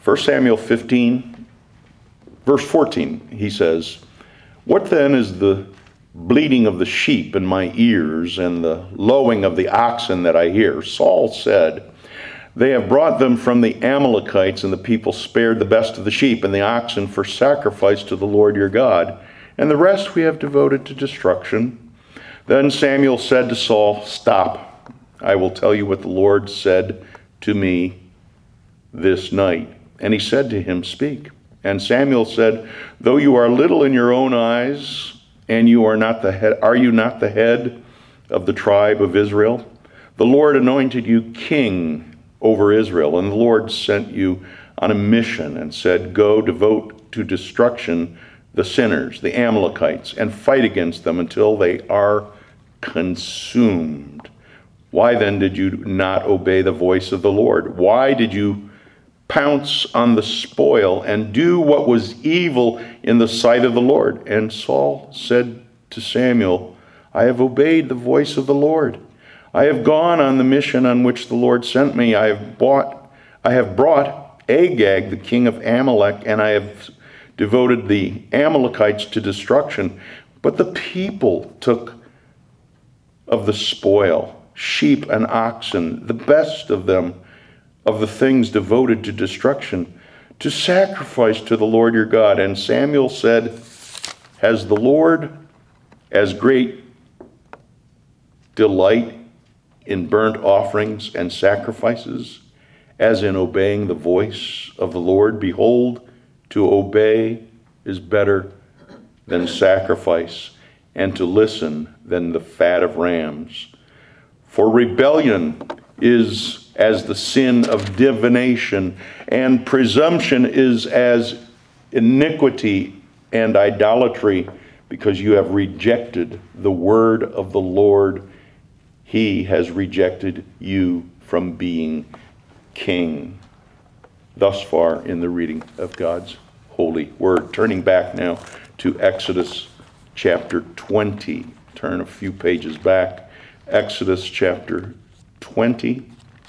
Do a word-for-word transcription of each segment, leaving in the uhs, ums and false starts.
First Samuel fifteen, verse fourteen, he says, "What then is the bleating of the sheep in my ears and the lowing of the oxen that I hear?" Saul said, "They have brought them from the Amalekites, and the people spared the best of the sheep and the oxen for sacrifice to the Lord your God, and the rest we have devoted to destruction." Then Samuel said to Saul, "Stop. I will tell you what the Lord said to me this night." And he said to him, "Speak." And Samuel said, "Though you are little in your own eyes, and you are not the head, are you not the head of the tribe of Israel? The Lord anointed you king over Israel, and the Lord sent you on a mission and said, 'Go, devote to destruction the sinners, the Amalekites, and fight against them until they are consumed.' Why then did you not obey the voice of the Lord? Why did you pounce on the spoil and do what was evil in the sight of the Lord?" And Saul said to Samuel, "I have obeyed the voice of the Lord. I have gone on the mission on which the Lord sent me. I have bought, I have brought Agag, the king of Amalek, and I have devoted the Amalekites to destruction. But the people took of the spoil, sheep and oxen, the best of them, of the things devoted to destruction, to sacrifice to the Lord your God." And Samuel said, "Has the Lord as great delight in burnt offerings and sacrifices as in obeying the voice of the Lord? Behold, to obey is better than sacrifice, and to listen than the fat of rams. For rebellion is as the sin of divination, and presumption is as iniquity and idolatry, because you have rejected the word of the Lord. He has rejected you from being king." Thus far in the reading of God's holy word. Turning back now to Exodus chapter twenty. Turn a few pages back. Exodus chapter twenty.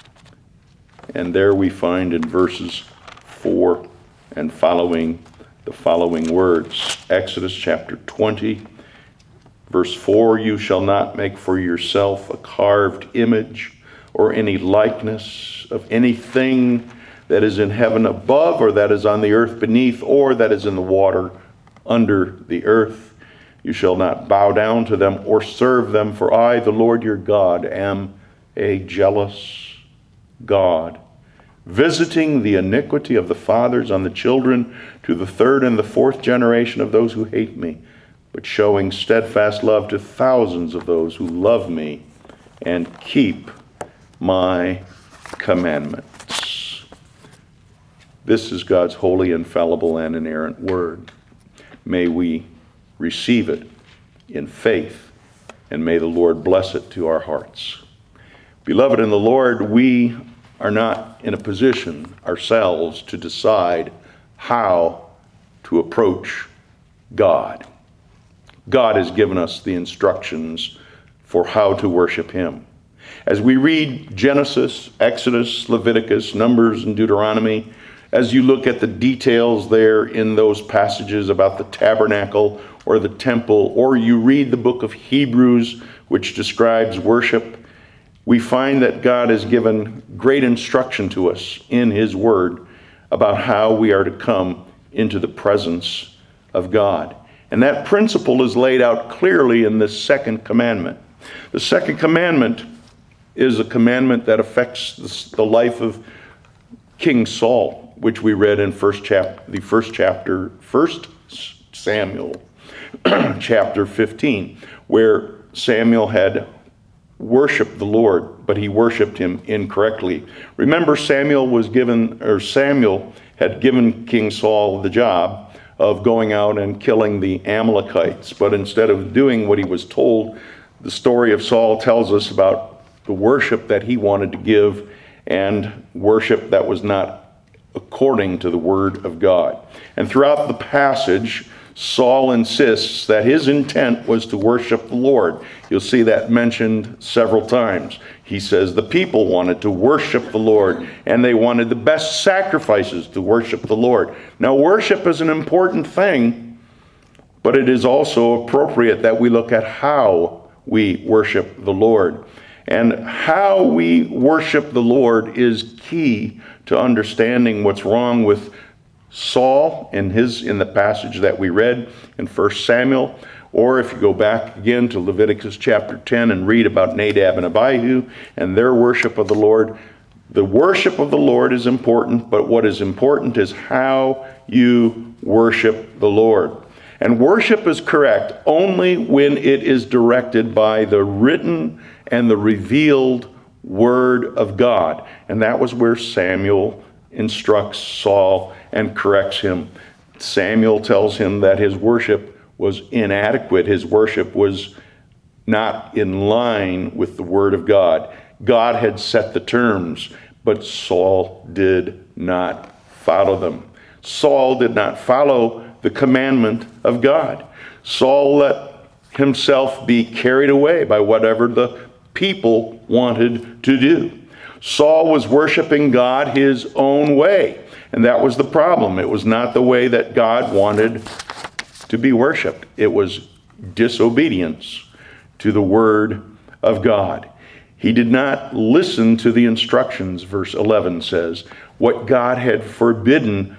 And there we find in verses four and following the following words. Exodus chapter twenty, verse four, "You shall not make for yourself a carved image or any likeness of anything that is in heaven above, or that is on the earth beneath, or that is in the water under the earth. You shall not bow down to them or serve them, for I, the Lord your God, am a jealous God, visiting the iniquity of the fathers on the children to the third and the fourth generation of those who hate me, but showing steadfast love to thousands of those who love me and keep my commandments." This is God's holy, infallible, and inerrant word. May we receive it in faith, and may the Lord bless it to our hearts. Beloved in the Lord, we are not in a position ourselves to decide how to approach God. God has given us the instructions for how to worship him. As we read Genesis, Exodus, Leviticus, Numbers, and Deuteronomy, as you look at the details there in those passages about the tabernacle or the temple, or you read the book of Hebrews, which describes worship, we find that God has given great instruction to us in his word about how we are to come into the presence of God. And that principle is laid out clearly in the second commandment. The second commandment is a commandment that affects the life of King Saul, which we read in first chap- the first chapter, First Samuel, chapter fifteen, where Samuel had worshiped the Lord, but he worshiped him incorrectly. Remember, Samuel was given, or Samuel had given King Saul the job of going out and killing the Amalekites, but instead of doing what he was told, the story of Saul tells us about the worship that he wanted to give, and worship that was not according to the word of God. And throughout the passage, Saul insists that his intent was to worship the Lord. You'll see that mentioned several times. He says the people wanted to worship the Lord, and they wanted the best sacrifices to worship the Lord. Now, worship is an important thing, but it is also appropriate that we look at how we worship the Lord. And how we worship the Lord is key to understanding what's wrong with Saul in his in the passage that we read in First Samuel. Or if you go back again to Leviticus chapter ten and read about Nadab and Abihu and their worship of the Lord. The worship of the Lord is important, but what is important is how you worship the Lord. And worship is correct only when it is directed by the written and the revealed Word of God. And that was where Samuel instructs Saul and corrects him. Samuel tells him that his worship was inadequate. His worship was not in line with the Word of God. God had set the terms, but Saul did not follow them. Saul did not follow the commandment of God. Saul let himself be carried away by whatever the people wanted to do. Saul was worshiping God his own way, and that was the problem. It was not the way that God wanted to be worshiped. It was disobedience to the Word of God. He did not listen to the instructions, verse eleven says. What God had forbidden,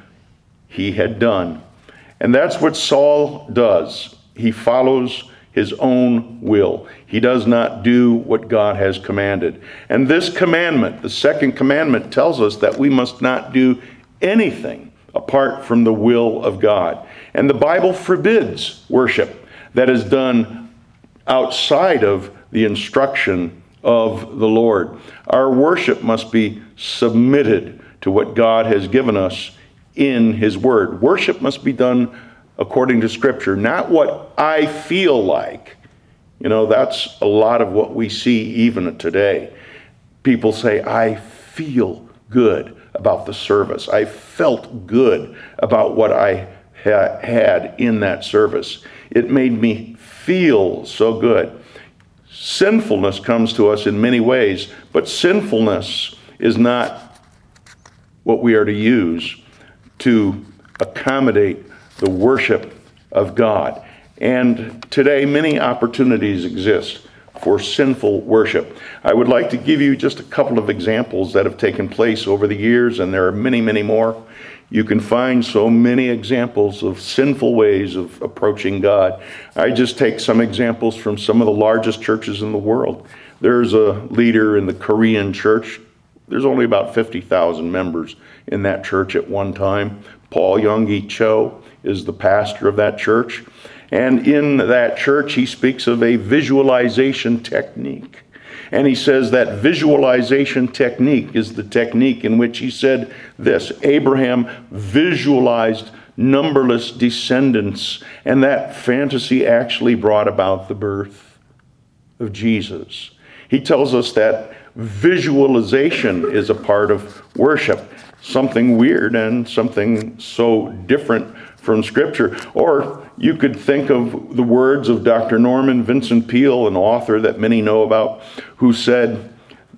he had done. And that's what Saul does. He follows his own will. He does not do what God has commanded. And this commandment, the second commandment, tells us that we must not do anything apart from the will of God. And the Bible forbids worship that is done outside of the instruction of the Lord. Our worship must be submitted to what God has given us in His Word. Worship must be done according to Scripture, not what I feel like. You know, that's a lot of what we see even today. People say, I feel good about the service. I felt good about what I ha- had in that service. It made me feel so good. Sinfulness comes to us in many ways, but sinfulness is not what we are to use to accommodate the worship of God. And today, many opportunities exist for sinful worship. I would like to give you just a couple of examples that have taken place over the years, and there are many, many more. You can find so many examples of sinful ways of approaching God. I just take some examples from some of the largest churches in the world. There's a leader in the Korean church. There's only about fifty thousand members in that church at one time. Paul Yonggi Cho is the pastor of that church. And in that church, he speaks of a visualization technique. And he says that visualization technique is the technique in which he said this: Abraham visualized numberless descendants, and that fantasy actually brought about the birth of Jesus. He tells us that visualization is a part of worship, something weird and something so different from Scripture. Or you could think of the words of Doctor Norman Vincent Peale, an author that many know about, who said,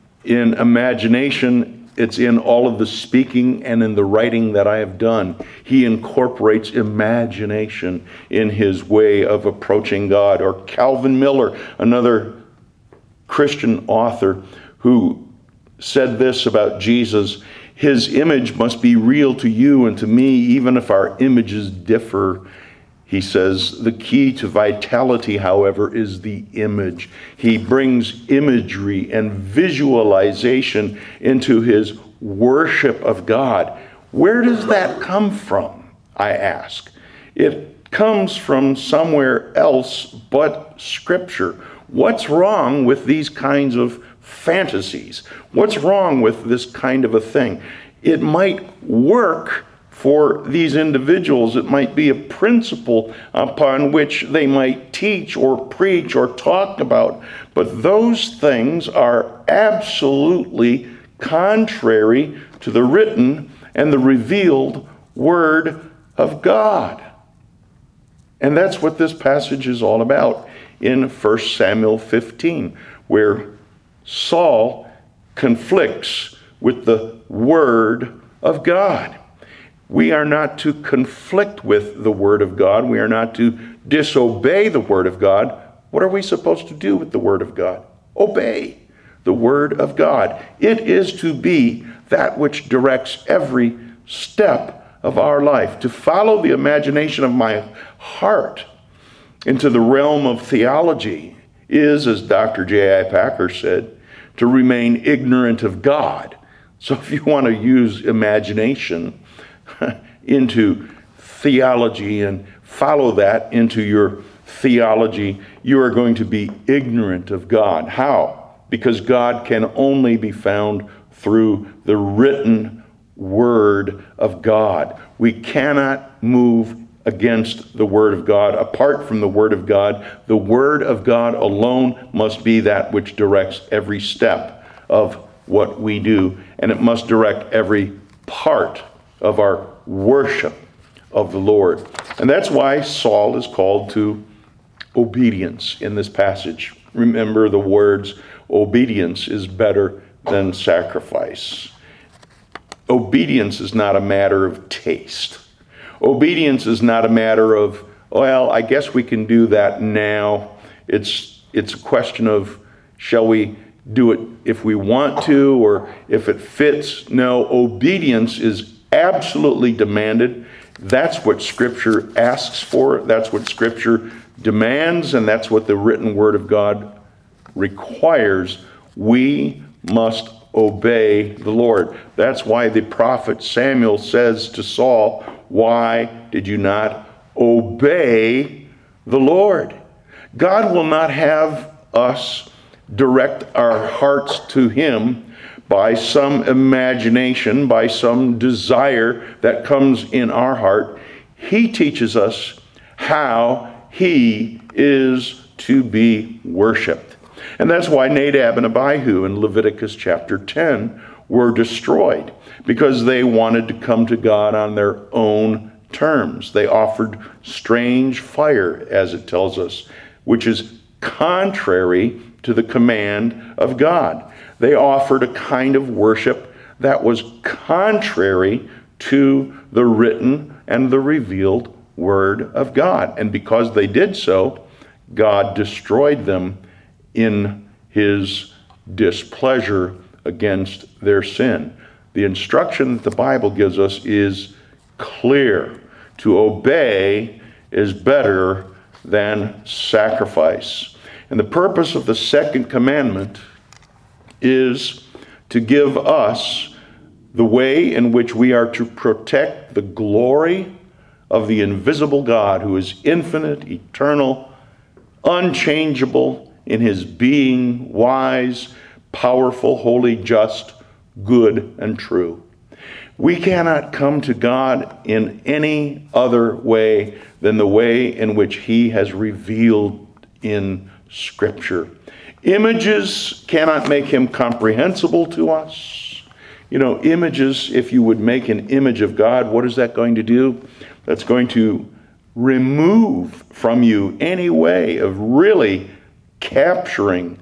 in imagination, it's in all of the speaking and in the writing that I have done. He incorporates imagination in his way of approaching God. Or Calvin Miller, another Christian author, who said this about Jesus: His image must be real to you and to me, even if our images differ. He says, the key to vitality, however, is the image. He brings imagery and visualization into his worship of God. Where does that come from, I ask? It comes from somewhere else but Scripture. What's wrong with these kinds of fantasies? What's wrong with this kind of a thing? It might work for these individuals. It might be a principle upon which they might teach or preach or talk about, but those things are absolutely contrary to the written and the revealed Word of God. And that's what this passage is all about in First Samuel fifteen, where Saul conflicts with the Word of God. We are not to conflict with the Word of God. We are not to disobey the Word of God. What are we supposed to do with the Word of God? Obey the Word of God. It is to be that which directs every step of our life, to follow the imagination of my heart into the realm of theology is, as Doctor J I Packer said, to remain ignorant of God. So if you want to use imagination into theology and follow that into your theology, you are going to be ignorant of God. How? Because God can only be found through the written Word of God. We cannot move against the Word of God, apart from the Word of God. The Word of God alone must be that which directs every step of what we do, and it must direct every part of our worship of the Lord. And that's why Saul is called to obedience in this passage. Remember the words, obedience is better than sacrifice. Obedience is not a matter of taste. Obedience is not a matter of, well, I guess we can do that now. It's it's a question of, shall we do it if we want to or if it fits? No, obedience is absolutely demanded. That's what Scripture asks for. That's what Scripture demands, and that's what the written Word of God requires. We must obey the Lord. That's why the prophet Samuel says to Saul, why did you not obey the Lord? God will not have us direct our hearts to Him by some imagination, by some desire that comes in our heart. He teaches us how He is to be worshiped. And that's why Nadab and Abihu in Leviticus chapter ten were destroyed, because they wanted to come to God on their own terms. They offered strange fire, as it tells us, which is contrary to the command of God. They offered a kind of worship that was contrary to the written and the revealed Word of God. And because they did so, God destroyed them in His displeasure against their sin. The instruction that the Bible gives us is clear. To obey is better than sacrifice. And the purpose of the second commandment is to give us the way in which we are to protect the glory of the invisible God, who is infinite, eternal, unchangeable in His being, wise, powerful, holy, just, good, and true. We cannot come to God in any other way than the way in which He has revealed in Scripture. Images cannot make Him comprehensible to us. You know, images, if you would make an image of God, what is that going to do? That's going to remove from you any way of really capturing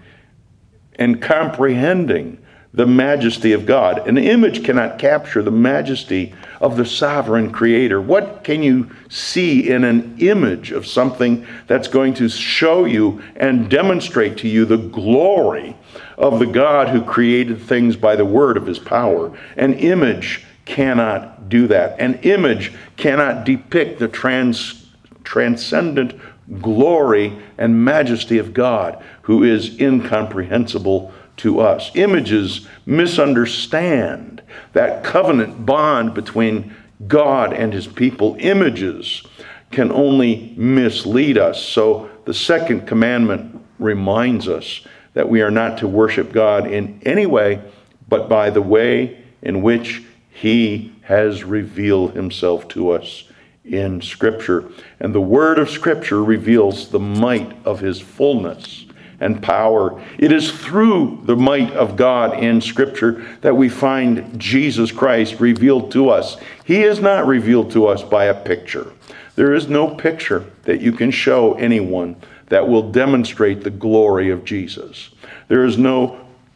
and comprehending the majesty of God. An image cannot capture the majesty of the sovereign Creator. What can you see in an image of something that's going to show you and demonstrate to you the glory of the God who created things by the word of His power? An image cannot do that. An image cannot depict the trans, transcendent glory and majesty of God, who is incomprehensible to us. Images misunderstand that covenant bond between God and His people. Images can only mislead us. So the second commandment reminds us that we are not to worship God in any way but by the way in which He has revealed Himself to us in Scripture. And the word of Scripture reveals the might of His fullness and power. It is through the might of God in Scripture that we find Jesus Christ revealed to us. He is not revealed to us by a picture. There is no picture that you can show anyone that will demonstrate the glory of Jesus. There is no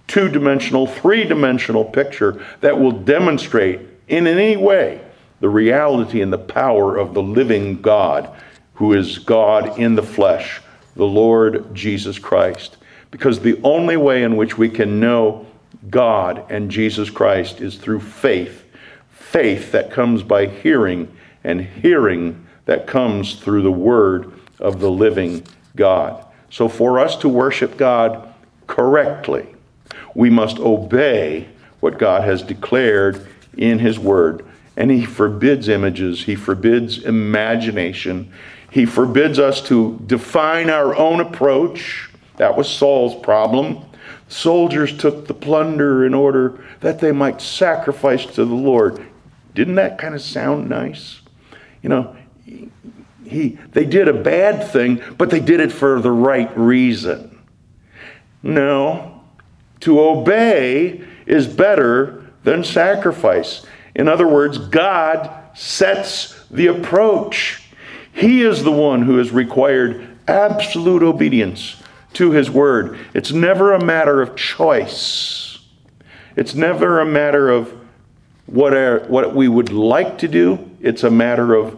two-dimensional, three-dimensional picture that will demonstrate in any way the reality and the power of the living God, who is God in the flesh, the Lord Jesus Christ. Because the only way in which we can know God and Jesus Christ is through faith. Faith that comes by hearing, and hearing that comes through the word of the living God. So for us to worship God correctly, we must obey what God has declared in his word. And he forbids images. He forbids imagination. He forbids us to define our own approach. That was Saul's problem. Soldiers took the plunder in order that they might sacrifice to the Lord. Didn't that kind of sound nice? You know, he, they did a bad thing, but they did it for the right reason. No, to obey is better than sacrifice. In other words, God sets the approach. He is the one who has required absolute obedience to his word. It's never a matter of choice. It's never a matter of what, our, what we would like to do. It's a matter of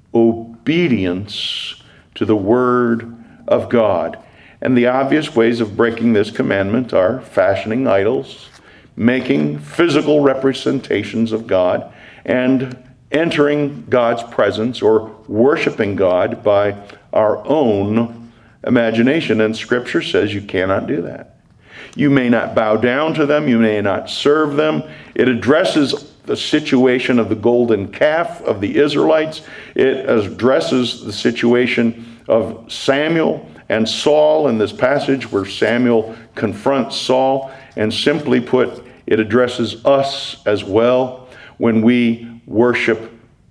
obedience to the word of God. And the obvious ways of breaking this commandment are fashioning idols, making physical representations of God, and entering God's presence or worshiping God by our own imagination. And Scripture says you cannot do that. You may not bow down to them. You may not serve them. It addresses the situation of the golden calf of the Israelites. It addresses the situation of Samuel and Saul in this passage where Samuel confronts Saul. And simply put, it addresses us as well. When we worship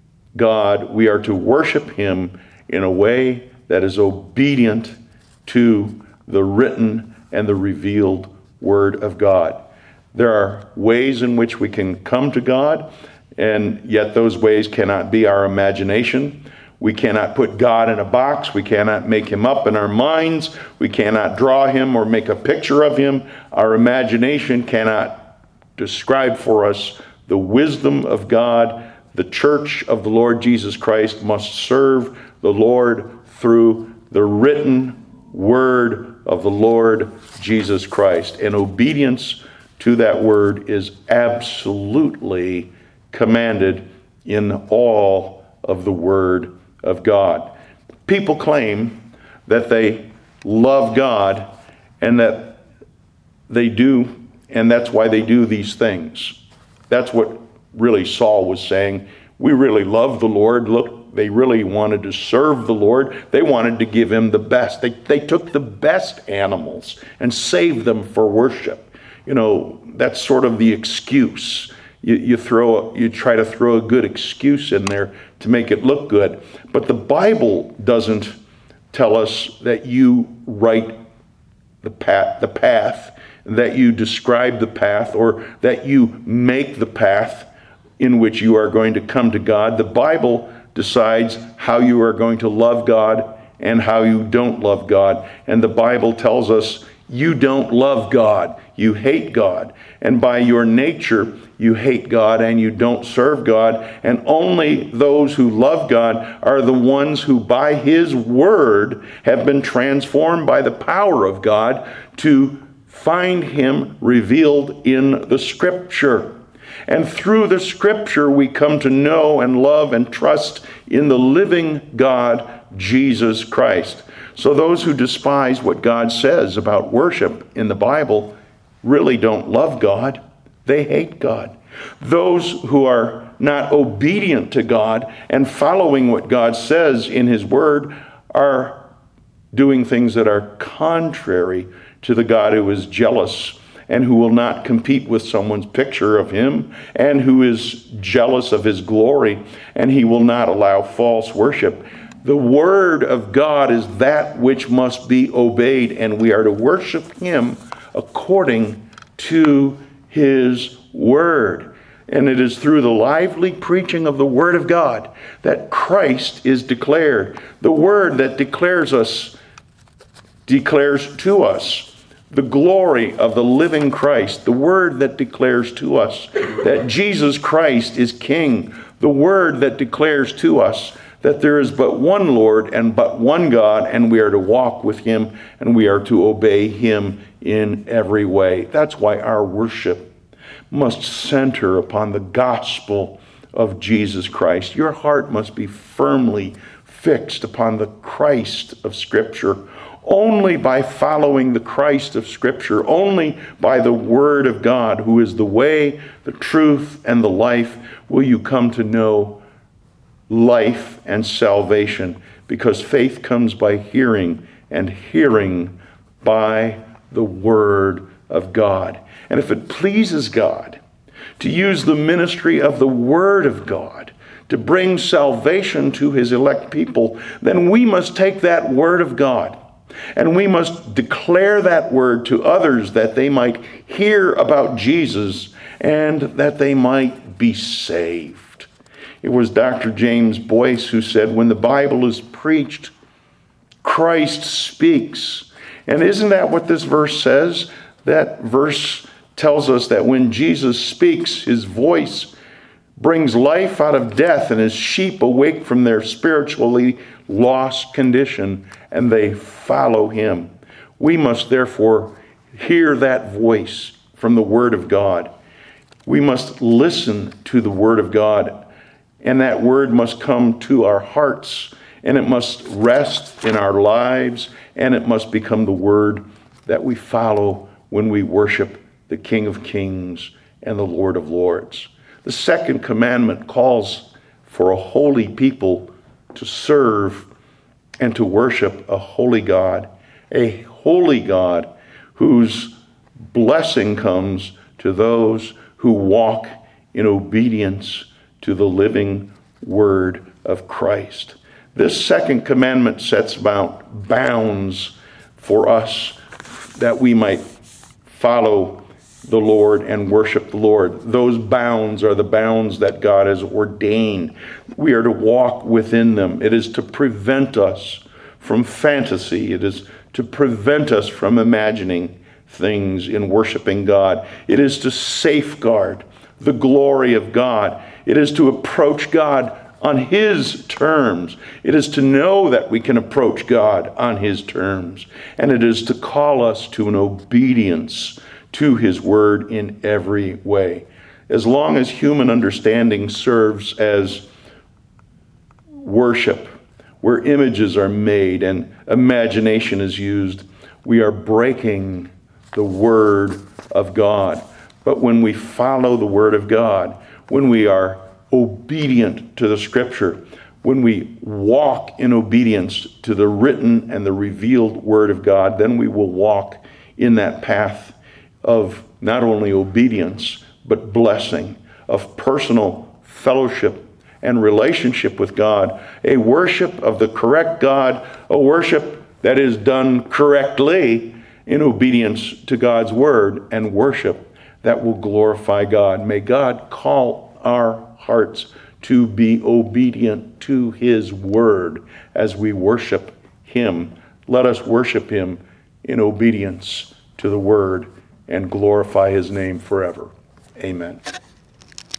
God, we are to worship him in a way that is obedient to the written and the revealed word of God. There are ways in which we can come to God, and yet those ways cannot be our imagination. We cannot put God in a box. We cannot make him up in our minds. We cannot draw him or make a picture of him. Our imagination cannot describe for us the wisdom of God. The church of the Lord Jesus Christ must serve the Lord through the written word of the Lord Jesus Christ. And obedience to that word is absolutely commanded in all of the word of God. People claim that they love God and that they do, and that's why they do these things. That's what really Saul was saying. We really love the Lord. Look, they really wanted to serve the Lord. They wanted to give him the best. They, they took the best animals and saved them for worship. You know, that's sort of the excuse. You, you throw, a, you try to throw a good excuse in there to make it look good. But the Bible doesn't tell us that you write the path, the path, that you describe the path, or that you make the path in which you are going to come to God. The Bible decides how you are going to love God and how you don't love God. And the Bible tells us you don't love God. You hate God. And by your nature, you hate God and you don't serve God. And only those who love God are the ones who by his word have been transformed by the power of God to find him revealed in the Scripture. And through the Scripture, we come to know and love and trust in the living God, Jesus Christ. So those who despise what God says about worship in the Bible really don't love God. They hate God. Those who are not obedient to God and following what God says in his word are doing things that are contrary to the God who is jealous and who will not compete with someone's picture of him, and who is jealous of his glory, and he will not allow false worship. The word of God is that which must be obeyed, and we are to worship him according to his word. And it is through the lively preaching of the word of God that Christ is declared. The word that declares us, declares to us the glory of the living Christ, the word that declares to us that Jesus Christ is King, the word that declares to us that there is but one Lord and but one God, and we are to walk with him and we are to obey him in every way. That's why our worship must center upon the gospel of Jesus Christ. Your heart must be firmly fixed upon the Christ of Scripture. Only by following the Christ of Scripture, only by the Word of God, who is the way, the truth, and the life, will you come to know life and salvation, because faith comes by hearing, and hearing by the Word of God. And if it pleases God to use the ministry of the Word of God to bring salvation to his elect people, then we must take that Word of God and we must declare that word to others, that they might hear about Jesus and that they might be saved. It was Doctor James Boyce who said, when the Bible is preached, Christ speaks. And isn't that what this verse says? That verse tells us that when Jesus speaks, his voice brings life out of death, and his sheep awake from their spiritually lost condition, and they follow him. We must therefore hear that voice from the Word of God. We must listen to the Word of God, and that Word must come to our hearts, and it must rest in our lives, and it must become the Word that we follow when we worship the King of Kings and the Lord of Lords. The second commandment calls for a holy people to serve and to worship a holy God, a holy God whose blessing comes to those who walk in obedience to the living Word of Christ. This second commandment sets about bounds for us that we might follow the Lord and worship the Lord. Those bounds are the bounds that God has ordained. We are to walk within them. It is to prevent us from fantasy. It is to prevent us from imagining things in worshiping God. It is to safeguard the glory of God. It is to approach God on his terms. It is to know that we can approach God on his terms. And it is to call us to an obedience to his word in every way. As long as human understanding serves as worship, where images are made and imagination is used, we are breaking the Word of God. But when we follow the Word of God, when we are obedient to the Scripture, when we walk in obedience to the written and the revealed Word of God, then we will walk in that path of not only obedience, but blessing, of personal fellowship and relationship with God, a worship of the correct God, a worship that is done correctly in obedience to God's word, and worship that will glorify God. May God call our hearts to be obedient to his word as we worship him. Let us worship him in obedience to the word and glorify his name forever. Amen.